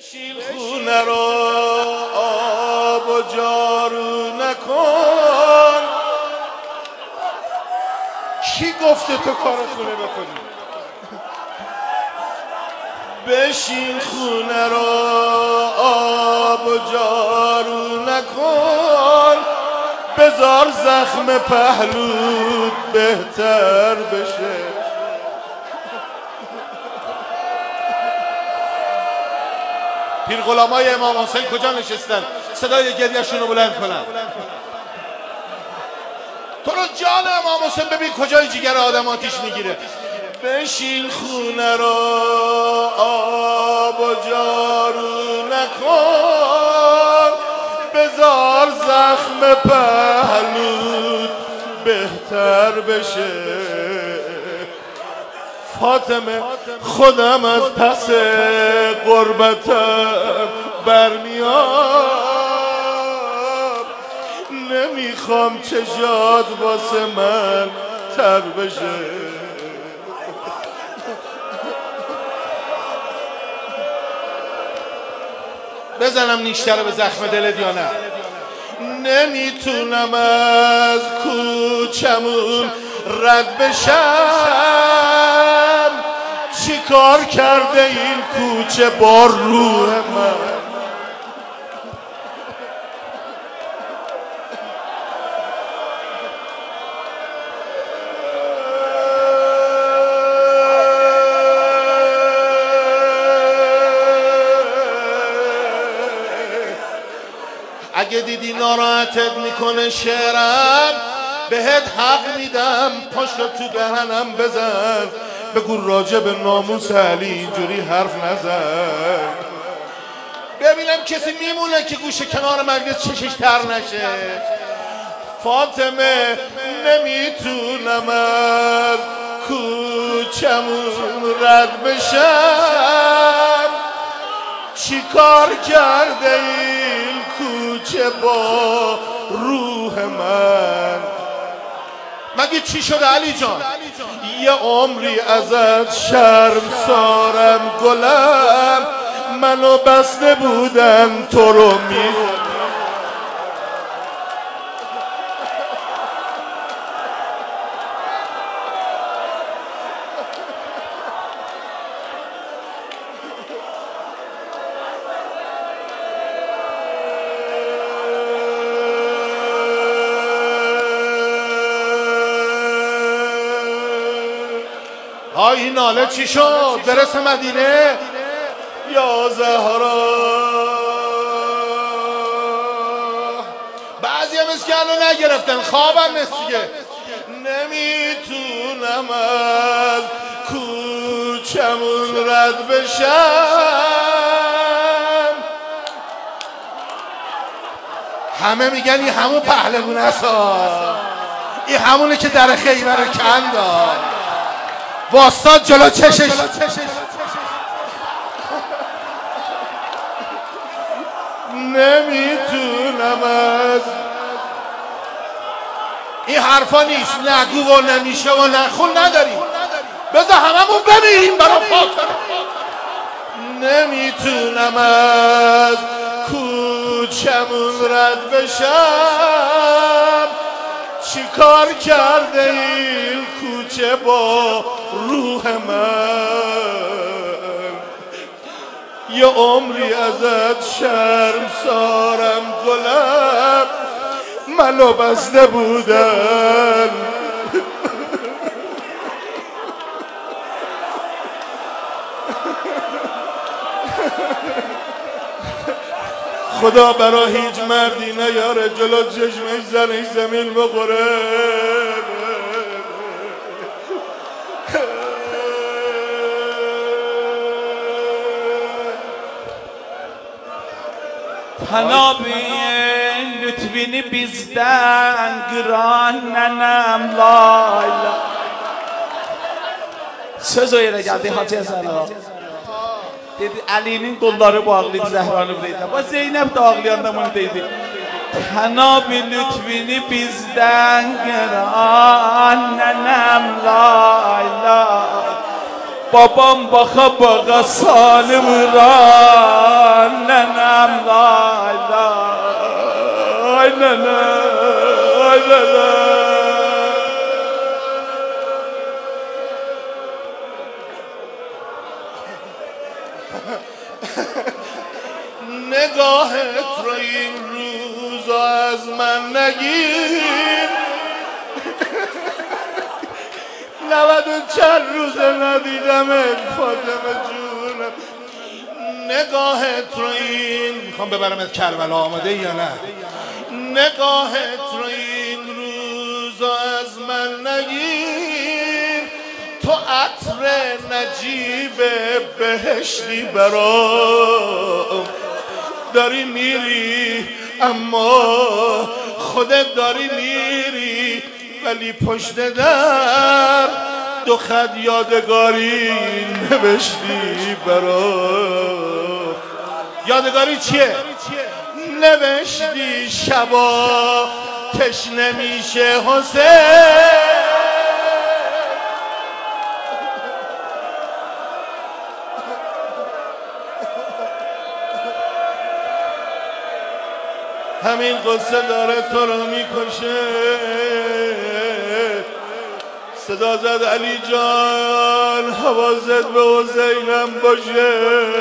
بشین خونه رو آب و جارو نکن. کی گفته تو کار خونه بکنی؟ بشین خونه رو آب و جارو نکن، بذار زخم پهلوت بهتر بشه. پیر غلامای امام حسین کجا نشستن؟ صدای گریه‌شون رو بلند کنن. تو رو جان امام حسین ببین کجای جگر آدم آتیش میگیره. بشین خونه رو آب و جارو نکن، بذار زخم پهلوت بهتر بشه. فاطمه خودم از پس غربتم برمیام، نمیخوام چشات واسه من تر بشه. بزنم نیشتر به زخم دلت یا نه؟ نمیتونم از کوچمون رد بشم، چی کار کرده این کوچه با روح من؟ اگه دیدی ناراحتت میکنه شعرم، بهت حق میدم پاشو تو دهنم بزن، بگو راجع به ناموس علی اینجوری حرف نزن. ببینم کسی میمونه که گوشه کنار مجلس چشش تر نشه. فاطمه نمیتونم از کوچمون رد بشم، چی کار کرده این کوچه با روح من؟ مگه چی شده علی جان؟ یه عمری ازت شرم سارم گلم، منو بسته بودن تو رو میزنم. این ناله چی شد؟ برسه مدینه یا زهرا. بعضی هم از که هنو نگرفتن، خوابم نیست دیگه. نمیتونم از کوچمون رد بشم. همه میگن این همون پهلوون است، این همونه که در خیبر کند واسطاد جلو چشش. نمیتونم از این حرفا نیست، نگو و نمیشه و نخون نداریم، بذار هممون بمیریم برا فاطمه. نمیتونم از کوچمون رد بشم، چی کار کرده این کوچه با روح من؟ یه عمری ازت شرم سارم گلم، منو بسته بودن. خدا برا هیچ مردی نیاره جلو چشمش زنش زمین بخوره. Tanabin lütfini bizden kıran nenem layla. Söz o yere geldi Hacı Hasan ağa. Dedi Ali'nin kolları bağlıydı Zehra'nın burayla. Bak Zeynep de ağlayan bunu dedi. Tanabin lütfini bizden kıran nenem layla. Babam baka baka salim ray. نگاهت رو این روزا از من نگیر 90 چند روزه ندیدمت فاطمه جونم نگاهت رو این میخوام ببرمت کربلا آماده یا نه نگاهت رو این روزا از من نگیر تو عطر نجیب بهشتی برام داری میری اما خودت داری میری ولی پشت در 2 خط یادگاری نوشتی برام یادگاری چیه؟ نوشتی شبا تشنه میشه حسین همین قصه داره تو رو میکشه صدا زد علی جان حواست به حسینم باشه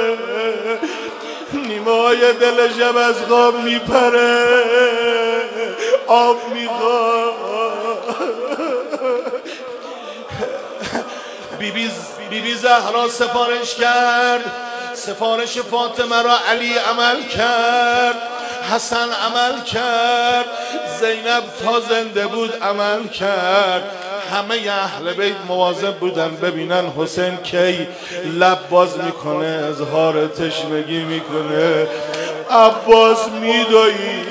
نیمه های دل شب از خواب میپره آب میخواد بیبی زهرا سفارش کرد سفارش فاطمه را علی عمل کرد حسن عمل کرد زینب تا زنده بود عمل کرد همه اهل بیت مواظب بودن ببینن حسین کی لب باز میکنه اظهار تشنگی میکنه عباس میدوی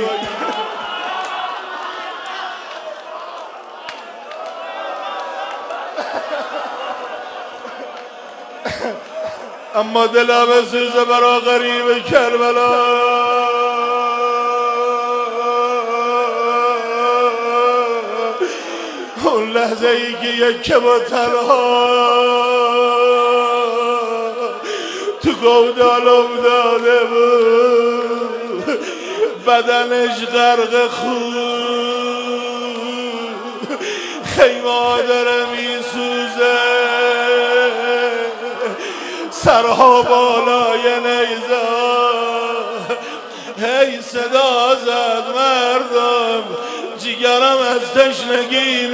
اما دلم سوزه برا غریب کربلا اون لحظه ای که یک کبوترها تو گودال افتاده بود بدنش غرق خون خیمه داره میسوزه سرها بالای نیزه هی صدا زد مردم جیگرم از تشنگی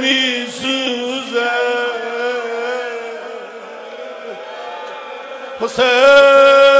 میسوزه حسین